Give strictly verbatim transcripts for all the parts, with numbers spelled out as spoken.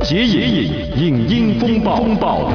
铁影影音风暴。风暴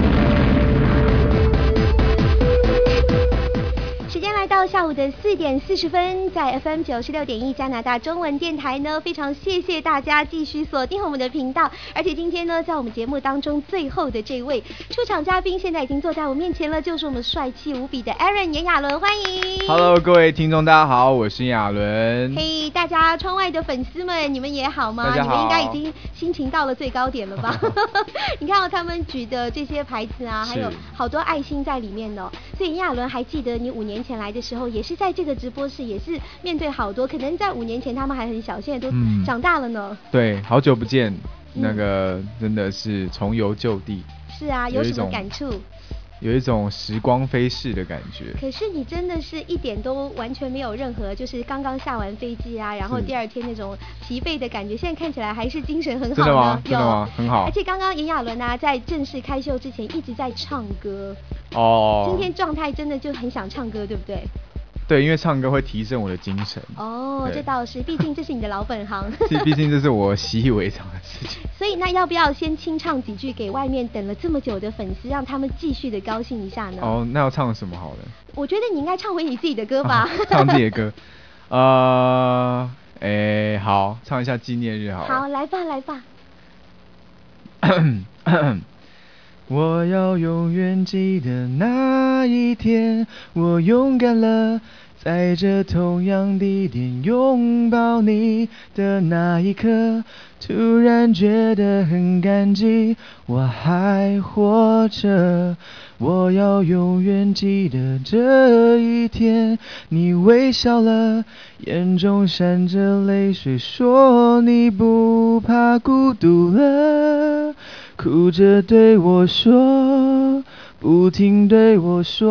时间来到下午的四点四十分，在 F M 九十六点一加拿大中文电台呢，非常谢谢大家继续锁定我们的频道。而且今天呢，在我们节目当中最后的这位出场嘉宾，现在已经坐在我面前了，就是我们帅气无比的 Aaron 炎亚纶，欢迎。 Hello， 各位听众，大家好，我是炎亚纶。 嘿、hey, 大家窗外的粉丝们，你们也好吗？ 大家好。 你们应该已经心情到了最高点了吧？你看到、哦、他们举的这些牌子啊，还有好多爱心在里面哦。所以炎亚纶还记得你五年前来的时候，也是在这个直播室，也是面对好多，可能在五年前他们还很小，现在都长大了呢。 嗯、对，好久不见，那个真的是重游旧地。 是啊，有什么感触？ 有一种时光飞逝的感觉。 可是你真的是一点都完全没有任何，就是刚刚下完飞机啊，然后第二天那种疲惫的感觉，现在看起来还是精神很好的。 真的吗？真的吗？很好。 而且刚刚炎亚纶啊，在正式开秀之前一直在唱歌。 哦。 今天状态真的就很想唱歌，对不对？ 对，因为唱歌会提升我的精神。 哦，这倒是，毕竟这是你的老本行。 毕竟这是我习以为常的事情。 所以那要不要先清唱几句给外面等了这么久的粉丝，让他们继续的高兴一下呢？ 哦，那要唱什么好了？ 我觉得你应该唱回你自己的歌吧。 哦、唱自己的歌。呃，哎，好，唱一下纪念日好了。 好，来吧，来吧。 我要永远记得那一天，我勇敢了，在这同样地点拥抱你的那一刻，突然觉得很感激，我还活着。我要永远记得这一天，你微笑了，眼中闪着泪水，说你不怕孤独了，哭着对我说，不停对我说，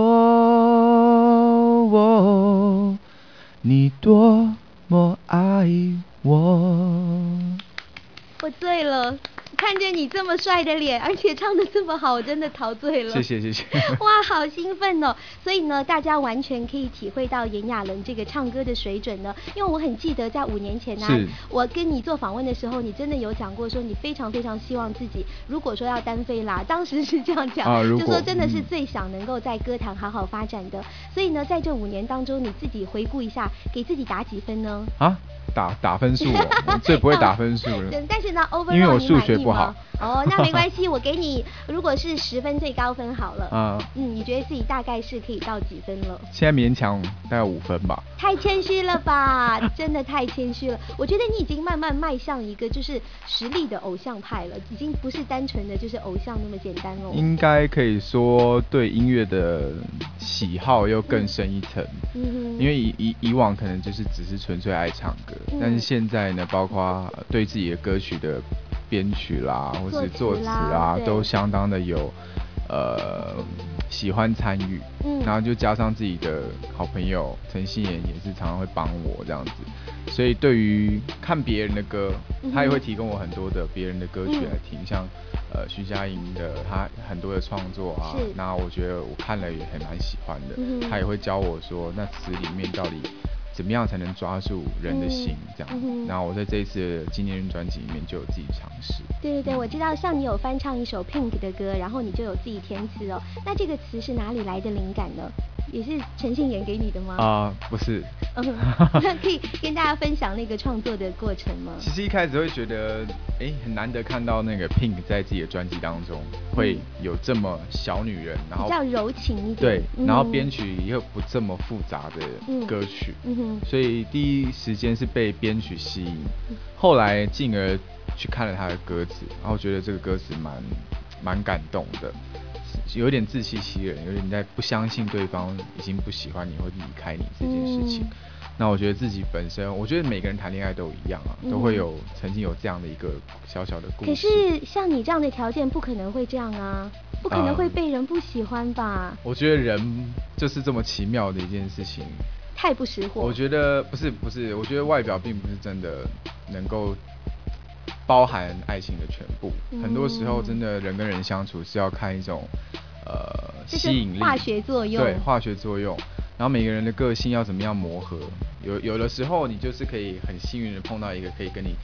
哦，你多么爱我。 我醉了，看见你这么帅的脸，而且唱得这么好，我真的陶醉了。 谢谢谢谢。 哇，好兴奋哦！所以呢，大家完全可以体会到炎亚纶这个唱歌的水准呢。因为我很记得在五年前呢、啊，我跟你做访问的时候，你真的有讲过说你非常非常希望自己，如果说要单飞啦，当时是这样讲，啊、就说真的是最想能够在歌坛好好发展的。嗯、所以呢，在这五年当中，你自己回顾一下，给自己打几分呢？ 啊？打打分数哦，我最不会打分数了。 但是呢 ，overall 因为我数学不好。 哦，那没关系，我给你，如果是十分最高分好了。嗯嗯，你觉得自己大概是可以到几分了？ 现在勉强大概五分吧。 太谦虚了吧，真的太谦虚了。我觉得你已经慢慢迈向一个就是实力的偶像派了，已经不是单纯的就是偶像那么简单哦。 应该可以说对音乐的喜好又更深一层。嗯哼。因为以以以往可能就是只是纯粹爱唱歌，嗯、但是现在呢，包括对自己的歌曲的编曲啦，或是作词啊，都相当的有呃喜欢参与，嗯，然后就加上自己的好朋友陈信妍也是常常会帮我这样子，所以对于看别人的歌，他也会提供我很多的别人的歌曲来听，嗯、像呃徐佳莹的他很多的创作啊，那我觉得我看了也很蛮喜欢的，嗯、他也会教我说那词里面到底怎么样才能抓住人的心，这样。嗯、然后我在这一次的纪念日专辑里面就有自己尝试。 对对对，我知道像你有翻唱一首 Pink 的歌，然后你就有自己填词哦。那这个词是哪里来的灵感呢？也是陈信妍给你的吗？ 啊、呃，不是。 嗯，那可以跟大家分享那个创作的过程吗？ 其实一开始会觉得，哎，很难得看到那个 Pink 在自己的专辑当中会有这么小女人，然后比较柔情一点， 对，然后编曲又不这么复杂的歌曲，嗯嗯、所以第一时间是被编曲吸引，后来进而去看了他的歌词，然后觉得这个歌词蛮蛮感动的。有点自欺欺人，有点在不相信对方已经不喜欢你或离开你这件事情。嗯、那我觉得自己本身，我觉得每个人谈恋爱都一样啊，嗯、都会有曾经有这样的一个小小的故事。 可是像你这样的条件，不可能会这样啊，不可能会被人不喜欢吧？ 嗯、我觉得人就是这么奇妙的一件事情， 太不识货。 我觉得不是不是，我觉得外表并不是真的能够包含爱情的全部，嗯、很多时候真的人跟人相处是要看一种呃吸引力、 化学作用， 对化学作用。然后每个人的个性要怎么样磨合，有有的时候你就是可以很幸运的碰到一个可以跟你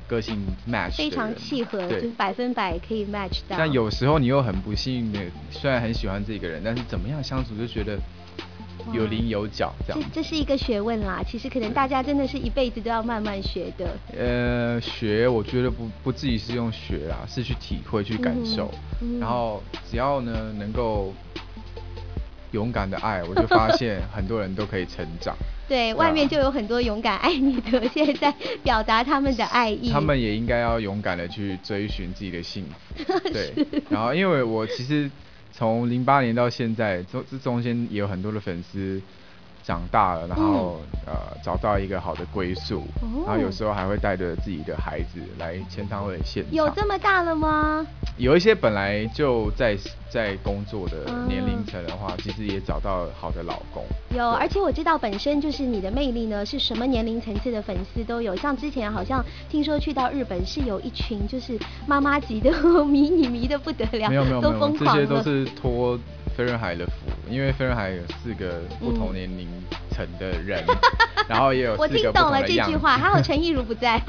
个性 match 非常契合，就是百分百可以 match 到。 但有时候你又很不幸运的，虽然很喜欢这个人，但是怎么样相处就觉得有棱有角这样。 这这是一个学问啦，其实可能大家真的是一辈子都要慢慢学的。 呃，学我觉得不不自己是用学啦，是去体会去感受，嗯嗯、然后只要呢能够勇敢的爱，我就发现很多人都可以成长。 对，外面就有很多勇敢爱你的，现在在表达他们的爱意。 他们也应该要勇敢的去追寻自己的幸福。对，然后因为我其实从零八年到现在，这这中间也有很多的粉丝长大了，然后、嗯、呃找到一个好的归宿、哦，然后有时候还会带着自己的孩子来签唱会现场。 有这么大了吗？ 有一些本来就在在工作的年龄层的话、嗯，其实也找到好的老公。 有，而且我知道本身就是你的魅力呢，是什么年龄层次的粉丝都有。像之前好像听说去到日本是有一群就是妈妈级的迷你迷的不得了， 没有没有都疯狂了， 这些都是托飞轮海的福，因为飞轮海有四个不同年龄层的人，嗯、然后也有四个不同的样子。我听懂了这句话， 还好陈亦儒不在。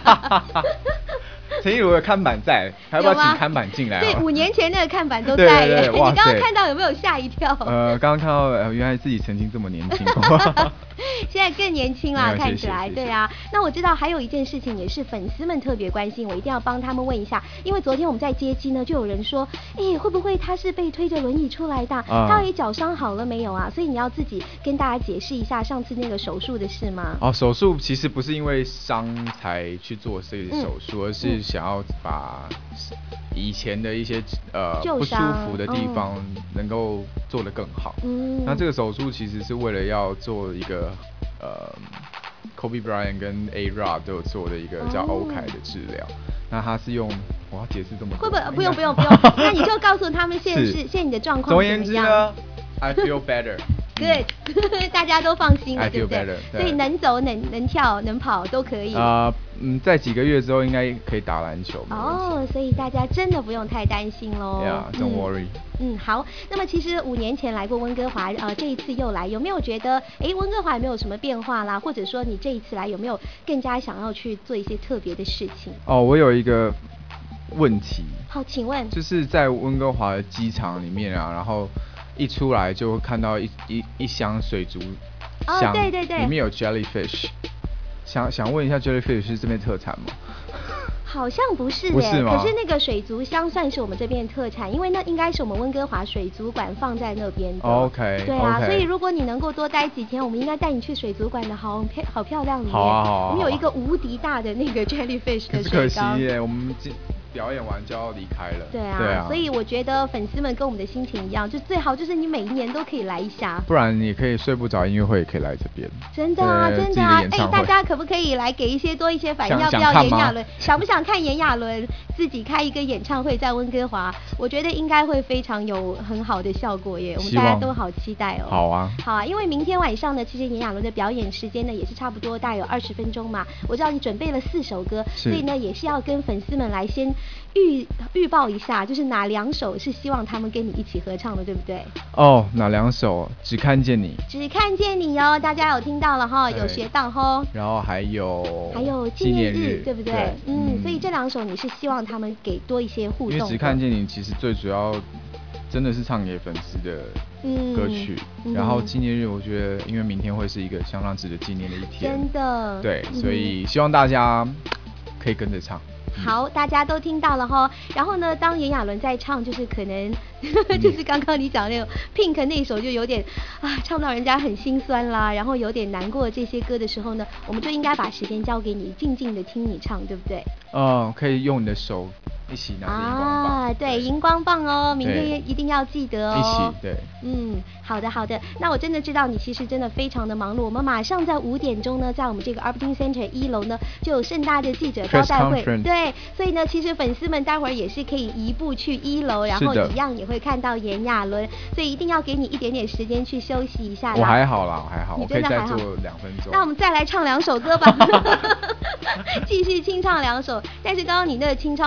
陈亦儒的看板在，还要不要请看板进来？ 对，五年前那个看板都在耶。对对对，你刚刚看到有没有吓一跳？ 呃，刚刚看到、呃，原来自己曾经这么年轻。 现在更年轻啦，看起来。对啊，那我知道还有一件事情也是粉丝们特别关心，我一定要帮他们问一下，因为昨天我们在接机呢，就有人说，哎、欸，会不会他是被推着轮椅出来的？嗯、他到底脚伤好了没有啊？所以你要自己跟大家解释一下上次那个手术的事吗？ 哦，手术其实不是因为伤才去做这个手术、嗯，而是想要把以前的一些呃不舒服的地方能够做得更好。嗯，那这个手术其实是为了要做一个呃 Kobe Bryant 跟 A-Rod 都有做的一个叫欧凯的治疗。哦、那他是用我要解释这么多， 会不会不用不用不用？那你就告诉他们现在是现在你的状况怎么样？ 总而言之呢 ，I feel better。Good， 大家都放心了， I feel 对不对？ better， 所以能走、能能跳、能跑都可以。 呃，嗯，在几个月之后应该可以打篮球。 哦，所以大家真的不用太担心喽。 Yeah, don't worry。 嗯，好。那么其实五年前来过温哥华，呃，这一次又来，有没有觉得，哎，温哥华有没有什么变化啦？或者说你这一次来有没有更加想要去做一些特别的事情？ 哦，我有一个问题。 好，请问。 就是在温哥华的机场里面啊，然后。一出来就会看到一一一箱水族箱，哦，对对对，里面有 jellyfish。想想问一下 ，jellyfish 是这边特产吗？ 好像不是耶， 不是吗？ 可是那个水族箱算是我们这边的特产，因为那应该是我们温哥华水族馆放在那边的。 OK， 对啊， okay. 所以如果你能够多待几天，我们应该带你去水族馆的好漂好漂亮里面。 好啊好啊， 我们有一个无敌大的那个 jellyfish 的水缸。 可是可惜耶，我们表演完就要离开了。 对啊， 对啊， 所以我觉得粉丝们跟我们的心情一样，就最好就是你每一年都可以来一下， 不然你可以睡不着音乐会也可以来这边。 真的啊，真的啊，哎、欸，大家可不可以来给一些多一些反应？要不要炎亚纶？想不想看炎亚纶自己开一个演唱会在温哥华？我觉得应该会非常有很好的效果耶，我们大家都好期待哦。 好啊， 好啊，因为明天晚上呢，其实炎亚纶的表演时间呢也是差不多大概有二十分钟嘛。我知道你准备了四首歌，所以呢也是要跟粉丝们来先预预报一下，就是哪两首是希望他们跟你一起合唱的，对不对？ 哦，哪两首？只看见你， 只看见你哦，大家有听到了哈，有学到哈。 然后还有还有纪念日，对不对？ 对嗯，嗯，所以这两首你是希望他们给多一些互动的。 因为只看见你其实最主要真的是唱给粉丝的歌曲，嗯、然后纪念日我觉得因为明天会是一个相当值得纪念的一天， 真的。 对，所以希望大家可以跟着唱。 好，大家都听到了哈。然后呢，当炎亚纶在唱，就是可能就是刚刚你讲那种 Pink 那一首，就有点啊，唱到人家很心酸啦，然后有点难过这些歌的时候呢，我们就应该把时间交给你，静静的听你唱，对不对？ 嗯，可以用你的手一起拿着荧光棒啊，对，荧光棒哦，明天一定要记得哦。 一起，对， 嗯，好的好的。那我真的知道你其实真的非常的忙碌，我们马上在五点钟呢，在我们这个 Arbutin Center 一楼呢，就有盛大的记者招待会，对，所以呢，其实粉丝们待会儿也是可以移步去一楼，然后一样也会看到炎亚纶，所以一定要给你一点点时间去休息一下啦。 我还好啦，我还好， 你真的还好， 我可以再做两分钟。 那我们再来唱两首歌吧，继续清唱两首。但是刚刚你那个清唱呢，我一定会把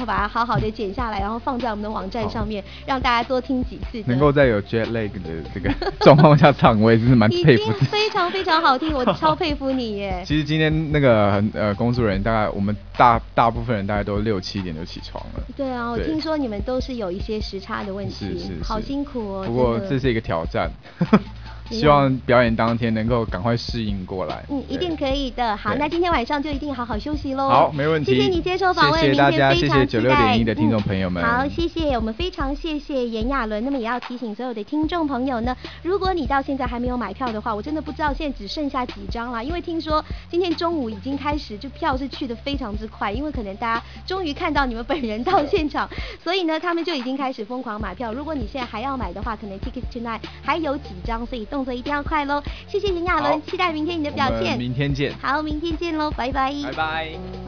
把它好好的剪下来，然后放在我们的网站上面，让大家多听几次。 能够在有 jet lag 的这个状况下唱，我也是蛮佩服自己。 已经非常非常好听，我超佩服你耶。 其实今天那个呃工作人员大概我们大大部分人大概都六七点就起床了。 对啊，我听说你们都是有一些时差的问题， 是是是， 好辛苦哦。 不过这是一个挑战。希望表演当天能够赶快适应过来。 嗯，一定可以的。好，那今天晚上就一定好好休息喽。 好，没问题。 谢谢你接受访问， 谢谢大家，谢谢九六点一的听众朋友们、 嗯。好，谢谢，我们非常谢谢炎亚纶。那么也要提醒所有的听众朋友呢，如果你到现在还没有买票的话，我真的不知道现在只剩下几张了，因为听说今天中午已经开始，就票是去的非常之快，因为可能大家终于看到你们本人到现场，所以呢，他们就已经开始疯狂买票。如果你现在还要买的话，可能 Tickets Tonight 还有几张，所以动作一定要快喽。谢谢炎亚纶，期待明天你的表现。 明天见。 好，明天见喽，拜拜。 拜拜。